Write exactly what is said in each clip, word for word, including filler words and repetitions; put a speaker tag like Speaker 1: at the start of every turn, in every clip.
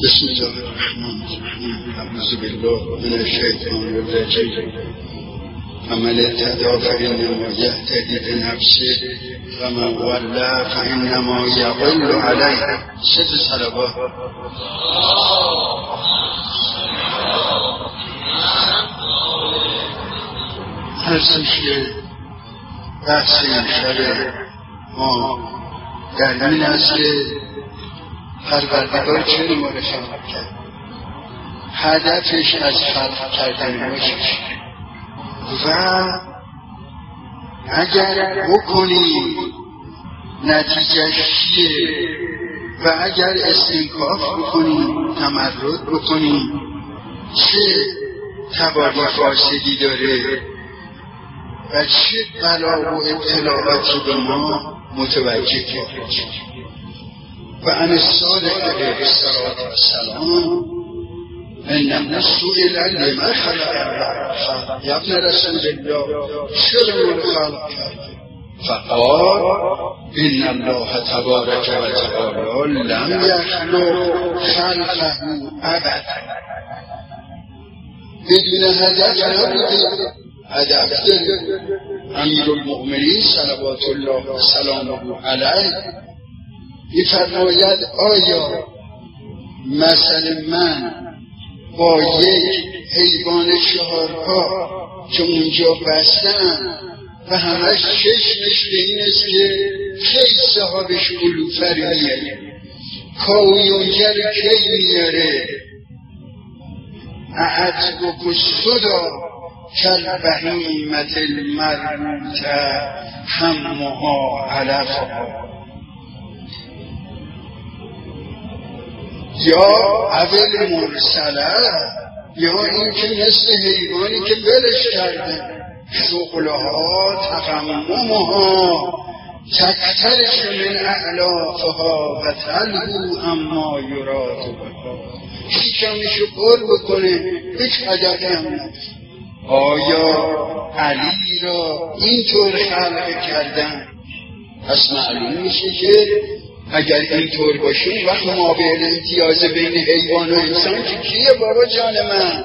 Speaker 1: بسم الله الرحمن الرحیم. اعوذ بالله من الشیطان الرجیم. فمن اهتدی فإنما یهتدی بنفسه ومن ضل فإنما یضل علیها. ست صلوات. هستش که بحث امشب ما در این است که پروردگار چه ما را خلق کرد، هدفش از خلق کردن ما چیست و اگر بکنیم نتیجهش چیه و اگر استنکاف بکنیم، تمرد بکنیم، چه تباری فاسدی داره و چه بلا و ابتلاعاتی به ما متوجه کرد. و عن الصادق علیه السلام انما سئل لما خلق الله یا ابن رسول الله چرا من خلق کرد؟ فقال ان الله تبارک و تعالی لم یخلق خلقه ابدا. بدون هدف نبوده، هدف داره. امیر المؤمنین صلوات الله و سلامه علیه می‌فرماید آیا مثل من با یک حیوان چهارپا که اونجا بستم و همش چشمش به این است که خیلی صاحبش علوفر میاره، کاوی اونجا رو کی میاره، اعجب و صدا کالبهیمة المربوطة همها علفها. یا اول مرسله، یا این که مثل حیوانی که ولش کردن، شغلها تقممها تکترش من اعلافها و تلهو اما یراد بها. شکمشو پر بکنه، هیچ هدفی هم نداره. آیا علی را اینطور خلق کردن؟ پس معلوم میشه که اگر اینطور باشه وقت مابعد امتیاز بین حیوان و انسان که کیه بابا جان من؟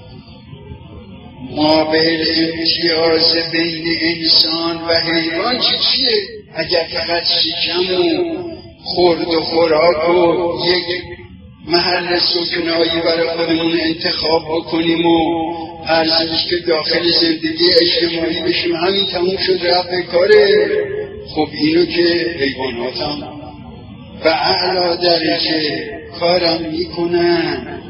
Speaker 1: مابعد امتیاز بین انسان و حیوان چی چیه؟ اگر فقط شکم و خورد و خوراک و یک محل سکنایی برای خودمون انتخاب بکنیم و ارزش که داخل زندگی اجتماعی بشیم، همین تموم شد رفت به کاره. خب اینو که حیوانات هم و اعلا درجه کارم میکنن.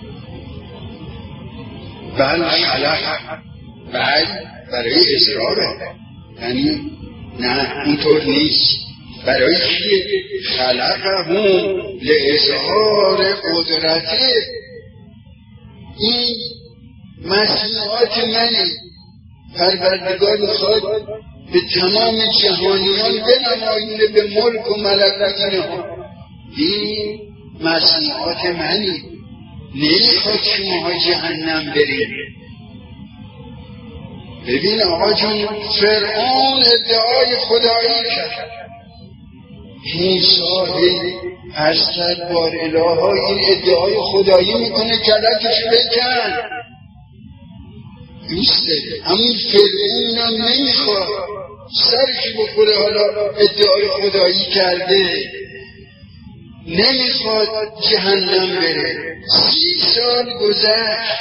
Speaker 1: بل خلق، بل برای اصراره، یعنی نه اونطور نیست. برای چیه؟ خلقهم لاظهار قدرته. این مصنوعات منی. پروردگار میخواد به تمام جهانیان بنمایونه به ملک و ملکوت اینها. این مصنوعات منی، نمیخواد شماها جهنم برید. ببین آقا جون، فرعون ادعای خدایی کرد، موسی از کرد بار الها این ادعای خدایی میکنه، کلکش بکن نیسته. همون فرعون هم نمیخواد سرش بخوره، حالا ادعای خدایی کرده، نمیخواد جهنم بره. سی سال گذشت،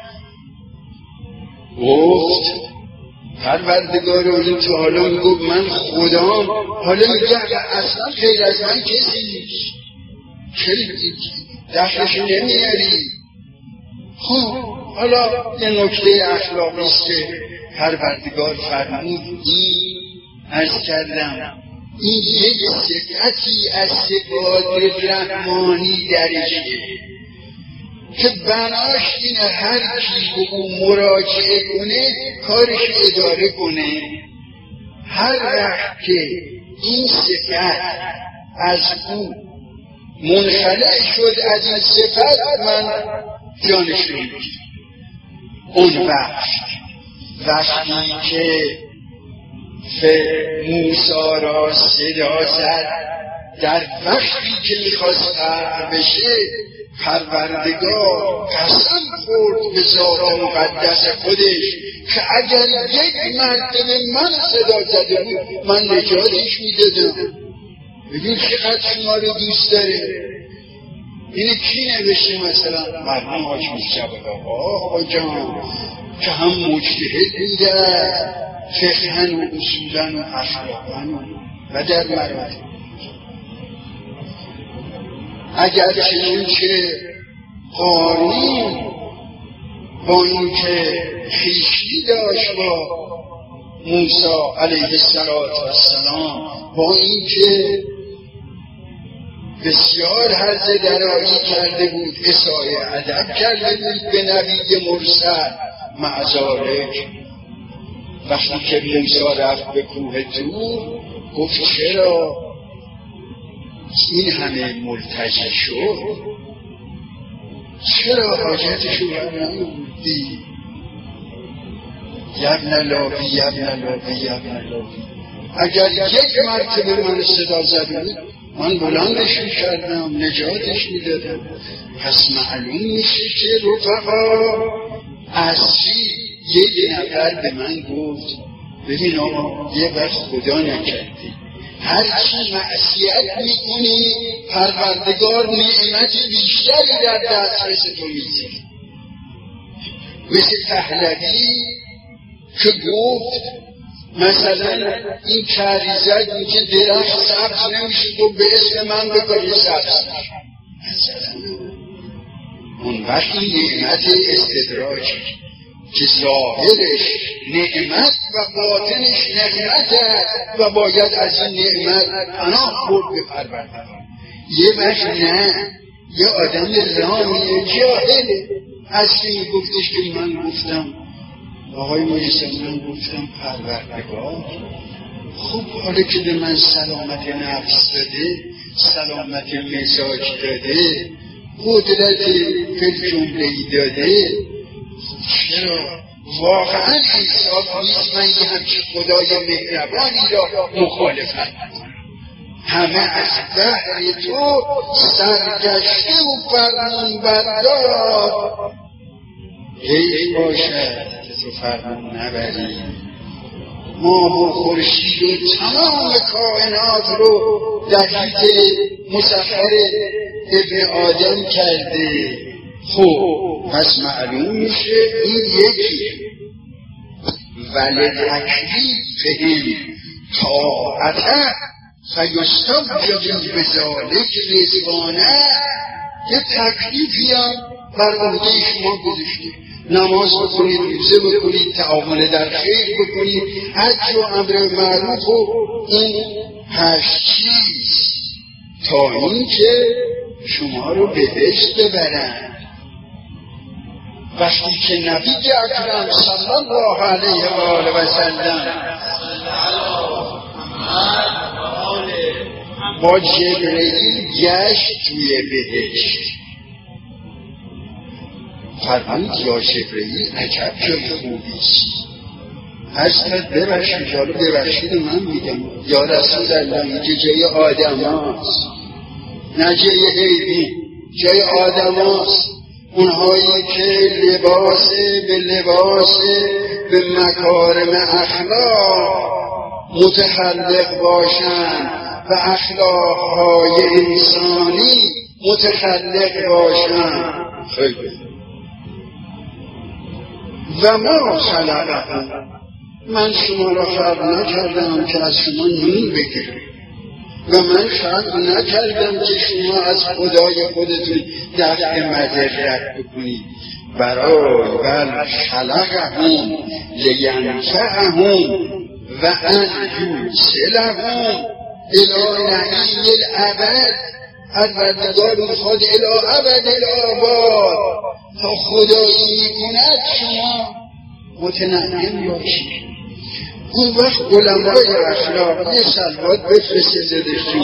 Speaker 1: گفت پروردگار اون تو حالا میگفت من خدام، حالا میگه اصلا غیر از من کسی نیست، چرا دخلش نمیاری؟ خب حالا یه نکته اخلاقی است که پروردگار فرمود، این عرض کردم این یک صفتی از صفات رحمانی درشه که بناش اینه هر کی به او مراجعه کنه کارش اداره کنه. هر وقت که این صفت از او منخلع شد، از این صفت من جانش رو میگیرم. اون وقت وقتی که موسی را صدا زد در وقتی که میخواست قرار بشه پروردگار قسم خورد به ذات مقدس خودش که اگر یک مرتبه من صدا زده بود من نجاتش میدادم. ببین چقدر شما رو دوست داره. اینه کی نوشته؟ مثلا مرحوم حاج مصطفی آقا جان که هم مجتهد بوده فقهن و اصولن و اخلاقن و در مراتب، اگر چنین که قارون با این که خویشی داشت با موسی علیه السلام، با این که بسیار حرز درایی کرده بود، اسای ادب کرده بود به نبی مرسل، معذالک وقتی که موسی رفت به کوه طور گفت چرا این همه ملتجی شد؟ چرا حاجتشو برنمودی؟ یبن لابی یبن لابی یبن لابی. اگر یک مرتبه من صدا زده بود من بلندش میکردم، نجاتش میدادم. پس معلوم میشه که رفقا اصلی یک نفر به من گفت ببین آقا یه وقت خدا نکردی هرچی معصیت میکنی پروردگار نعمت بیشتری در دسترس تو میذاره. مثل پهلوی که گفت مثلا این کریزک میگه درخت سبز نمیشه تو به اسم من بکنی سبز مثلا اون وقتی نعمت استدراج که ظاهرش نعمت و باطنش نعمت است و باید از این نعمت پناه برد به پروردگار. یه وقت نه، یه آدم رامیه جاهله اصلی گفتش که من گفتم آقای مجلس من گفتم پروردگار خب حالا که به من سلامت نفس داده، سلامت مزاج داده، قدرت فی جمله‌ای داده، چرا واقعا انصاف نیست من یه همچین خدای مهربانی را مخالفت کنم؟ همه از بحر تو سرگشته و فرمان بردار، حیف باشد که تو فرمان نبری. ماه و خورشید و تمام کائنات رو دقیق مسخر ابن آدم کرده. خب پس معلوم میشه این یکی ولی تکلیفهم طاعته فیستوجب بذالک رضوانه. یه تکلیفی هم بر عهده شما گذاشته، نماز بکنید، روزه بکنید، تعامل در خیر بکنید، حج و امر معروف و این هشت چیز تا این که شما رو بهشت ببرن. وقتی که نبی اکرم صلی الله علیه و آله و سلم با جبرئیل گشت توی بهشت، فرمود یا جبرئیل عجب جای خوبیست. هستد ببخشید، حالا ببخشید من میگم یا رسول الله اینجا جای آدم هاست نه جای حیوان، جای آدم هاست. اونهایی که لباس به لباس به مکارم اخلاق متخلق باشن و اخلاقهای انسانی متخلق باشن. خیلی و ما خلقکم، من شما را خلق نکردم که از شما نون بگیرم و من خلق نکردم که شما از خدای خودتون دفع مضرت بکنید. برای بل خلقهم لینفعهم و ان یوصلهم الی نعیم الابد. پروردگار خود الی ابد الآباد تا خدایی میکند شما متنعم باشید. اون وقت علمای اخلاق یه سلوات بفرسته زدشون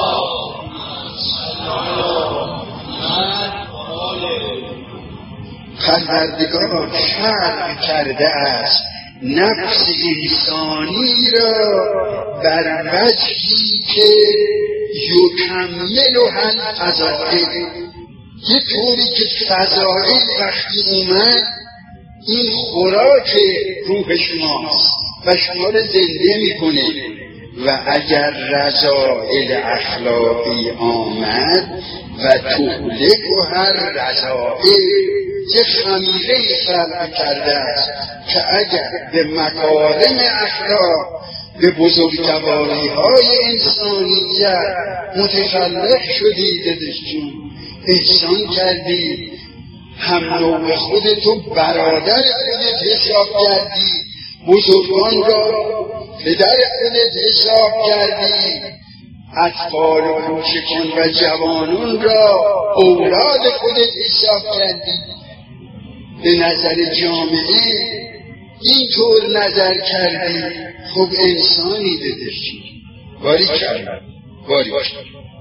Speaker 1: پروردگار خلق کرده است نفس انسانی را بر وجهی که یکمل و هل فضائل، یه طوری که فضائل وقتی اومد این خوراک روح شماست و شما رو زنده میکنه. و اگر رضائل اخلاقی آمد و تهلک و هر رضائل، یه خمیره خلق کرده است که اگر به مکارم اخلاق، به بزرگواری های انسانیت متخلق شدی، دادشون احسان کردی، هم نوع خودتو برادر خودت حساب کردی، بزرگان را پدر خودت حساب کردی، اطفال و کوچکان و جوانان را اولاد خودت حساب کردی. به نظر جامعه اینطور نظر کردی، خب انسانی دادشی. باری کرد باری کرد.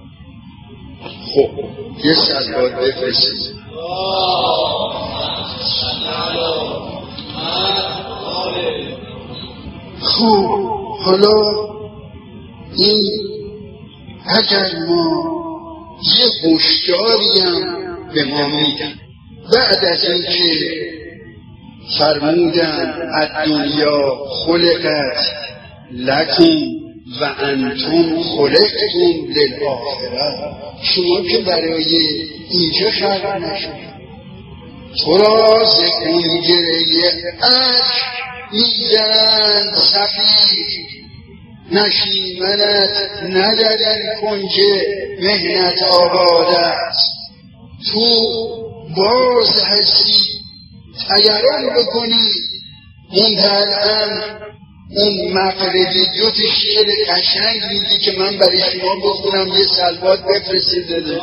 Speaker 1: خب یه صلوات بفرستید. خب حالا این اگر ما یه هشداری هم به ما میدن بعد از اینکه فرمودن الدنیا خلقت لکم و انتم خلقتم للآخرة، شما که برای اینجا خلق نشد، تو را ز خونگره اشک میزنند صفیر، نشیمنت ندر این کنج مهنت آباد است، تو باز هستی تیران بکنی. منتهی اون مقردی دو تا شعر قشنگ میگی که من برای شما بخونم، یه صلوات بفرستید داده.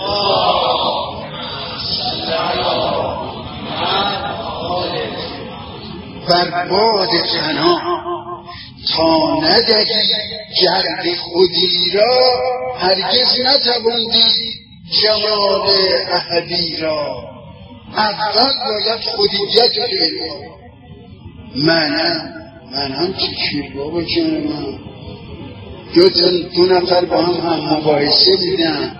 Speaker 1: بر باد فنا تا ندهی گرد خودی را، هرگز نتواندی جمال احدی را. اول باید خودیت رو پیدا. منم منم چی چی بابا جان من، دو, دو نفر با هم هم مباحثه دیدن،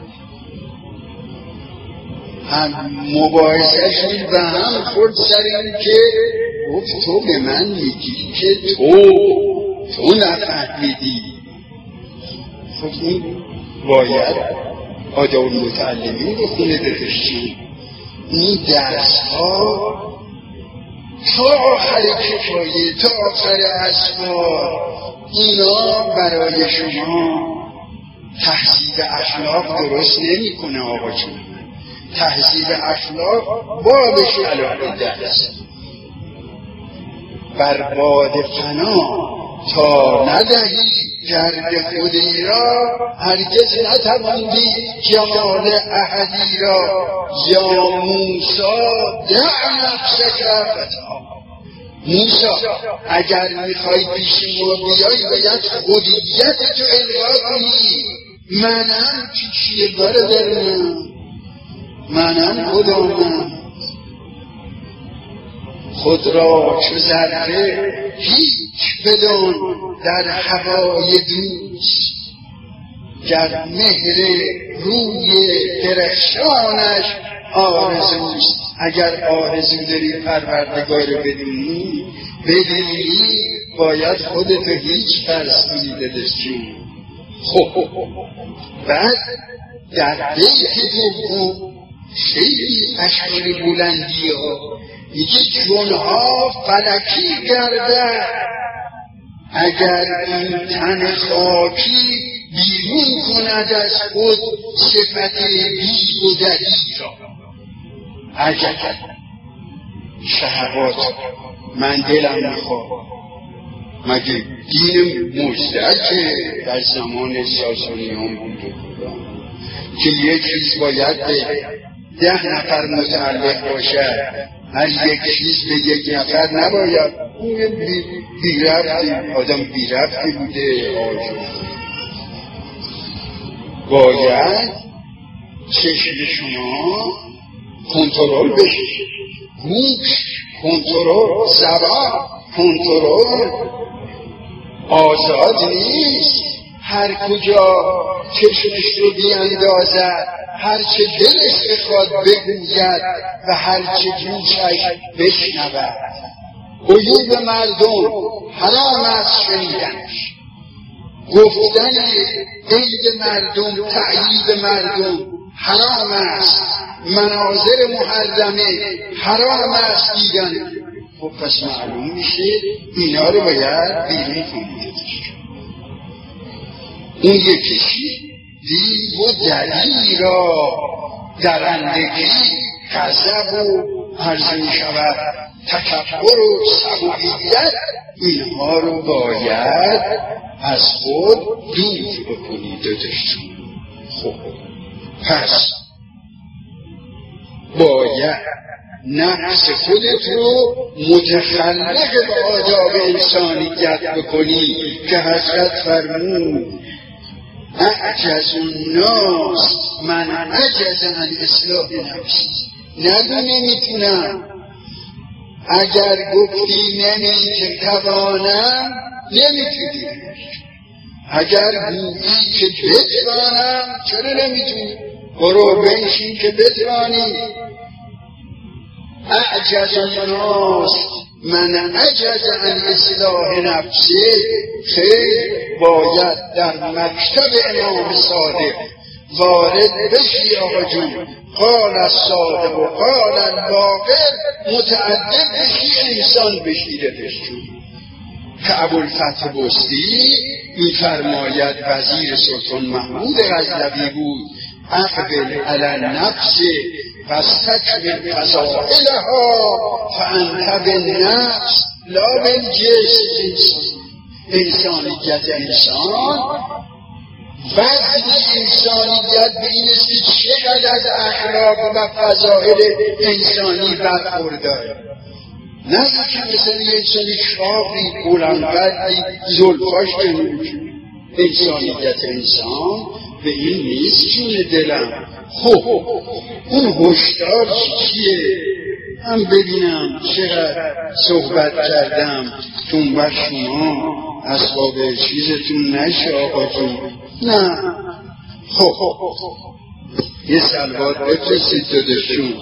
Speaker 1: هم مباحثهشون به هم خورد سر این که گفت تو به من میگی که تو تو نفهمیدی. خب این باید آداب المتعلمین رو خونه داشتیم. این درس ها تا آخر کفایه، تا آخر اسفار، اینا برای شما تحصیل اخلاق درست نمی کنه. آقا جون تحصیل اخلاق بابش علاقه درست. بر باد فنا تا ندهی گرد خودی را، هرگز نتواندی جمال احدی را. یا موسا دع نفسک فتا، موسا اگر میخوای پیش ما بیایی باید خودیت تو الغا کنی. منم چی چیه برادرم، منم خدامم. خود را چو ذره هیچ بدان در هوای دوست، گر مهر روی درخشانش آرزوست. اگر آرزو داری پروردگار بدونی بدونی باید خودتو هیچ فرض کنی دادشون. خب بعد در بیت دوم خیلی اشعار بلندی ها میگه جنها فلکی گرده اگر این تن خاکی بیرون کند از خود صفت بی و دلی را. اگر شهوات من دلم میخواد، مگه دین مزدک در زمان ساسانیان بود که یک چیز باید به ده نفر متعلق باشد، هر یک چیز به یک نفر نباید. اون بی, بی رفتی آدم بی رفتی بوده. آجو باید چشم شما کنترل بشه، گوش کنترل، زبان کنترل، آزاد نیست. هر کجا چشمش رو بیاندازد، هر چه دلش بخواد بگوید و هر چه گوشش بشنود. عیوب مردم حرام است شنیدنش، گفتن عیب مردم، تعییب مردم حرام است، مناظر محرمه حرام است دیدن. خب پس معلوم میشه اینا رو باید بیرون کنیدش. اون یکیشی دید و دلیل را درندگی، غضب و عرض می شود تکبر و سبوییت، اینها رو باید از خود دور بکنید دادشتون. خب پس باید نفس خودت رو متخلق به آداب انسانیت بکنی که حضرت فرمود اعجز الناس من عجز عن اصلاح نفسی. نگو نمیتونم، اگر گفتی نمی که توانم نمیتونی، اگر گویی که بتوانم چرا نمیتونی؟ برو بنشین که بتوانی. اعجز الناس من عجز عن اصلاح نفسی. خیر باید در مکتب امام صادق وارد بشی آقا جون، قال الصادق و قال الباقر، متعدد بشی، انسان بشی دلشون. که ابوالفتح بستی می‌فرماید وزیر سلطان محمود غزنوی بود، اقبل علی النفس فاستکمل فضائلها فانت بالنفس لا بالجسم. انسانیت انسان، وزن انسانیت به این است که چقدر از اخلاق و فضائل انسانی برخورداره. نه که مثلا یه انسانی چاقی بلندقدی زلفاش کنوش. انسانیت انسان به این نیست جون دلم. خب اون هشدار چیه؟ هم ببینم چقدر صحبت کردم تون بر شما اسباب چیزتون نشه آقا جون. نه خب یه سلوات بفرستید دادشون.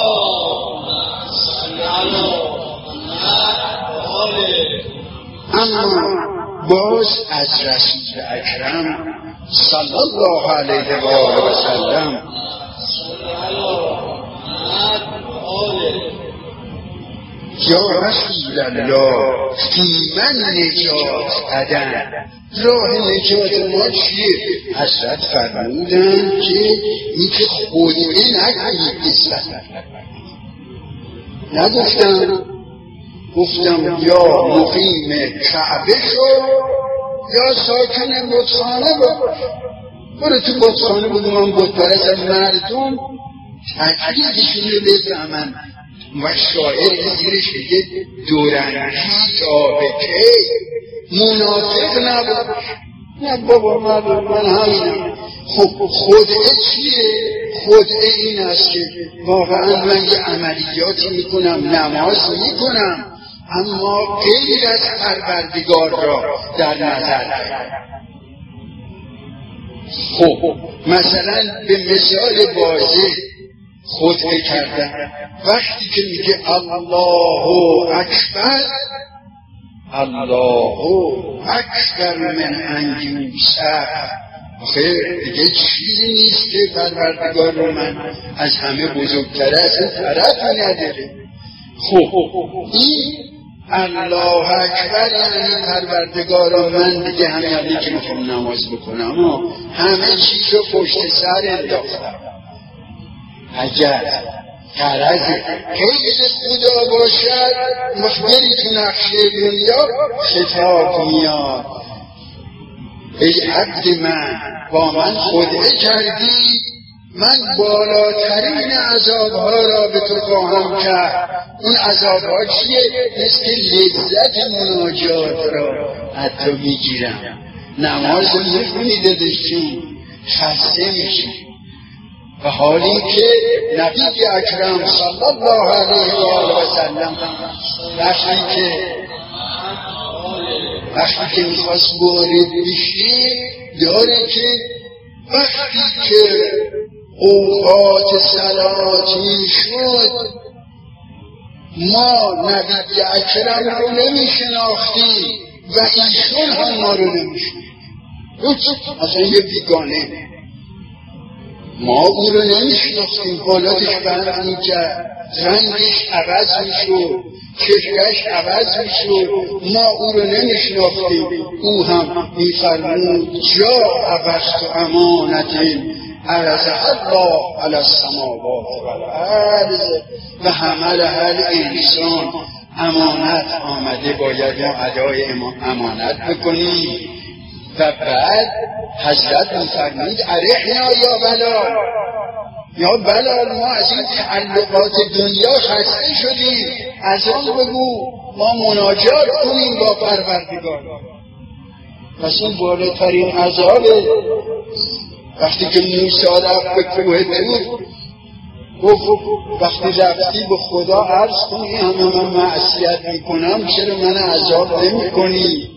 Speaker 1: اما باز از رسول اکرم صلی الله علیه و آله و سلم یا رسول الله فی من نجات قدم، راه نجات ما چیه؟ حضرت فرمودن که این که خودی نکنید نسبت نگفتم، گفتم یا مقیم کعبه شو یا ساکن بتخانه باش. برو تو بتخانه بودم من بتپرست، مردم تکلیفشون رو بفهمن. و شاعر زیرش بگه دورنگی تا به کی منافق نباش. نه بابا مردم من همینم. خب خودعه چیه؟ خودعه این است که واقعا من یه عملیاتی میکنم، نماز میکنم، اما غیر از پروردگار را در نظر دارم. خب مثلا به مثال واضح خودعه کردن، وقتی که میگه الله اکبر، الله اکبر من انجوسه، آخه دیگه چیزی نیست که پروردگار رو من از همه بزرگتره، اصلا طرفی نداره. خب این الله اکبر یعنی پروردگار من دیگه همین که میخوام نماز بکنم و همه چیز رو پشت سر انداختم. اگر غرض غیر خدا باشد مخبری تو نقشه دنیا خطاب میاد، ای عبد من با من خودعه کردی، من بالاترین عذابها را به تو خواهم کرد. اون عذابها چیه؟ مثل که لذت مناجات را حتی میگیرم. نماز رو میخونی دادشون خسته میشی، و حالی که نبی اکرم صلی الله علیه و آله و سلم وقتی که وقتی که میخواست وارد بشی داره که وقتی که اوقات صلاتی شد ما نبی اکرم رو نمی شناختیم و ایشون هم ما رو نمی شناختیم. اصلا یه بیگانه ما او رو نمی شناختیم، حالاتش بند می کرد، رنگش عوض می شد، چشمش عوض می شد، ما او رو نمی شناختیم. او هم می فرمود جا عوض و امانت عرضها الله علی السماوات والارض و حملها الانسان. امانت آمده باید ما ادای امانت بکنیم. و بعد حضرت می‌فرمود ارحنا یا بلال، یا بلال ما از این تعلقات دنیا خسته شدیم، از آن بگو ما مناجات کنیم با پروردگار. پس این بالاترین عذابه. وقتی که موسی رفت به کوه طور گفت وقتی رفتی به خدا عرض کنی همه من معصیت میکنم چرا من عذاب نمی کنی؟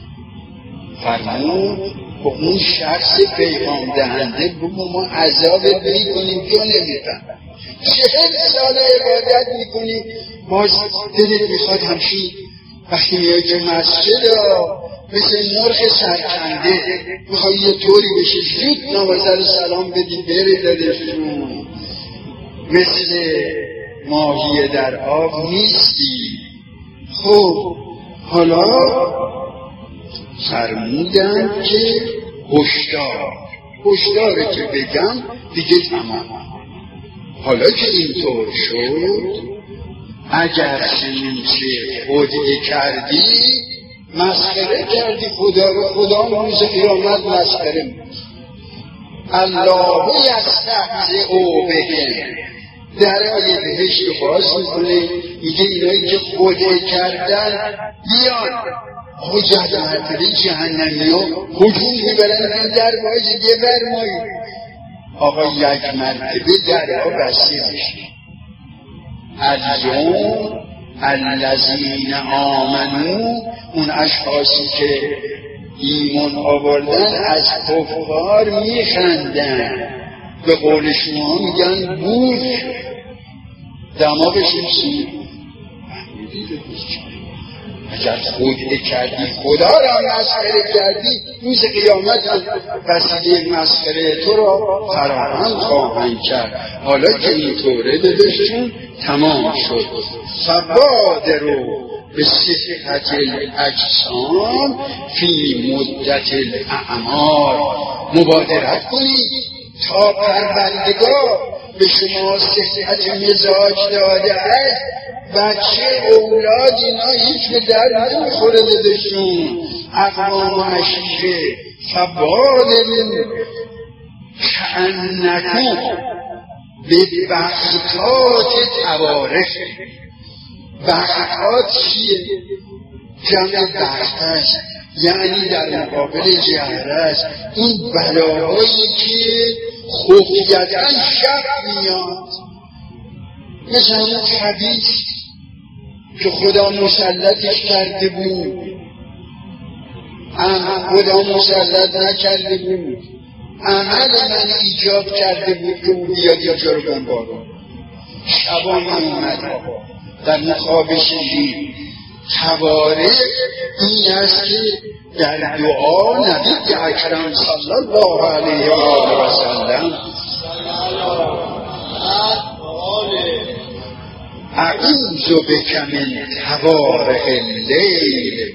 Speaker 1: فرمود با اون شخص پیغام دهنده بگو ما عذاب بی کنیم تو نمیفهم. چهل سال عبادت میکنی باز دلت میخواد همشی وقتی میای که مسجد مثل مرغ سرکنده میخوای یه طوری بشی زود نوازر سلام بدی بری دادشون، مثل ماهی در آب نیستی. خب حالا فرمودن که هشدار هشداره که بگم دیگه تمام. حالا که اینطور شد اگر چنینچه خودی کردی مسخره کردی خدا رو، خدا روز قیامت مسخره می‌کنه. الله یستهزئ بهم، درای بهشت رو باز میکنه میگه اینایی که خودی کردن بیان. آقا جهنمی جهنمی ها هجوم میبرن در باز یه برمایی. آقا یک مرتبه درها بسته میشه. اليوم الذین آمنو، اون اشخاصی که ایمان آوردن از کفار میخندن، به قول شما میگن بوک دماغشون سیر. اگر خود کردی خدا را مسخره کردی روز قیامت وسیله مسخره تو را فراهم خواهند کرد. حالا که اینطوره دلشون تمام شد. فبادروا به صحت الاجسام فی مدت الاعمار، مبادرت کنید تا پروردگار به شما صحت مزاج داده است. بچه اولاد اینا هیچ به در نمیخوره دلشون. اقوام و عشیره فبادروا کأنکم به بغتات توارث. بغتات چیه؟ جمع بغت است، یعنی در مقابل جهر است. این بلاهایی که خفیتاً شب میاد، مثل اون خبیث که خدا مسلطش کرده بود، خدا مسلط نکرده بود، عمل من ایجاب کرده بود که او بیاد اینجا رو بمبارون. شبان اومد در مخاب شیرین توارث این است که در دعا نبی اکرم صلی الله علیه و آله و سلم اعوذ بک من توارق اللیل،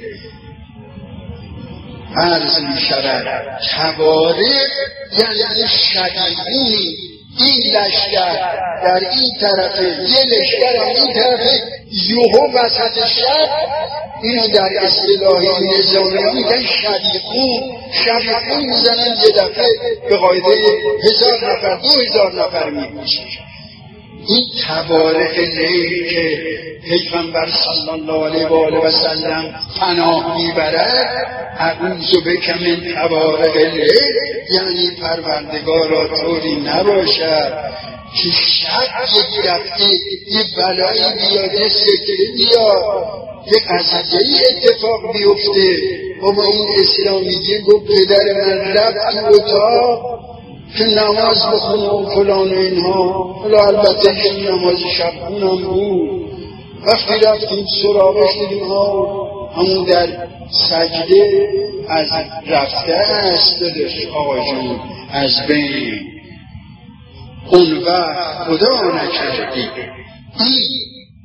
Speaker 1: عرض می شود توارق یعنی شدیدی. این لشکر در این طرفه، یه لشکر هم این طرفه، یوهو وسط شب. اینو در اصطلاحی نظامی ها میگن شبیخون. شبیخون میزنن یه دفعه به قاعده هزار نفر دو هزار نفر میگوشن. این تبارک لیل که پیغمبر صلی الله علیه و آله و سلم پناه میبرد، اعوذ بک من تبارک لیل، یعنی پروردگارا طوری نباشد که شب یکی رفته یه بلایی بیاد، یه سکره بیاد، یه قضیه‌ای اتفاق بیفته و ما این اسلامیه گفت پدر من رفت تو اتاق که نماز بخونه و فلان و اینها. حالا البته این نماز شب خونم بود. وقتی رفتیم سراغش دیدیم ها همون در سجده از رفته است دلش آقا جون از بین. اون وقت خدا نکردی این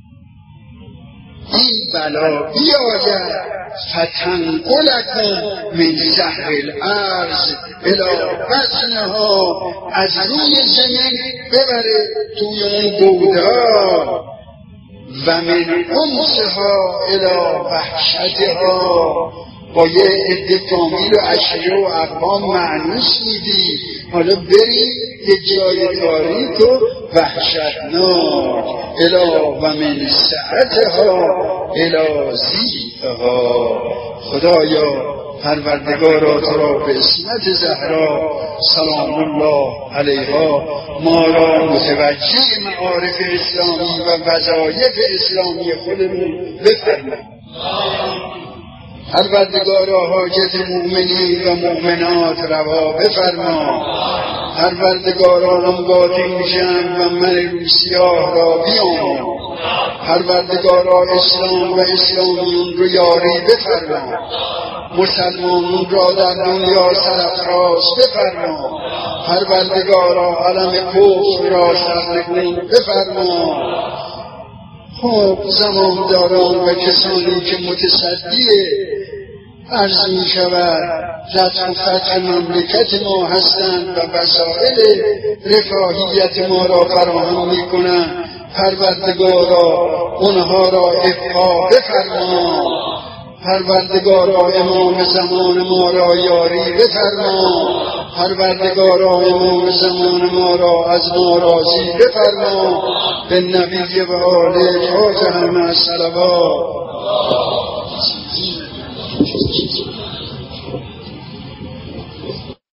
Speaker 1: این بلا بیاید فتنقلکم من زهر الارض الی بطنها، از روی زمین ببره توی اون گودا، و من امسها الی وحشتها، با یه عده فامیل و عشیره و اقوام معنوس میدی، حالا بری یه جای تاریک و وحشتناک، الی و من سعتها الی زیفها. خدایا پروردگارا تو را به اسمت زهرا سلام الله علیها ما را متوجه معارف اسلامی و وظایف اسلامی خودمون بفرما. پروردگارا حاجت مؤمنین و مؤمنات روا بفرما. پروردگارا اموات جمع و من روسیاه را بیامون. پروردگارا اسلام و اسلامیون رو یاری بفرما. مسلمانون را در دنیا سرافراز بفرما. پروردگارا علم کفر را سرنگون بفرما. خب زمانداران و کسانی که متصدی عرض می شود رتق و فتح مملکت ما هستند و وسایل رفاهیت ما را فراهم می کنند، پروردگارا اونها را ابقا بفرما. پروردگارا امام زمان ما را یاری بفرما. پروردگارا امام زمان ما را از ما راضی بفرما. به نبی و آله تاج همه صلوات.